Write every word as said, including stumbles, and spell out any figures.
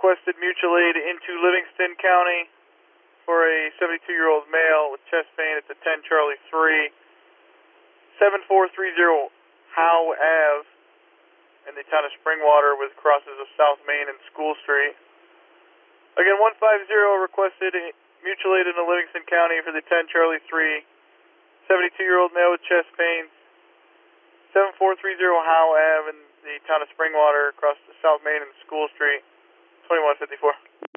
requested mutual aid into Livingston County for a seventy-two-year-old male with chest pain at the ten Charlie three, seven four three zero Howe Ave in the town of Springwater with crosses of South Main and School Street. Again, one five zero requested mutual aid into Livingston County for the ten Charlie three, seventy-two-year-old male with chest pain, seven four three zero Howe Ave in the town of Springwater across the South Main and School Street, twenty-one fifty-four.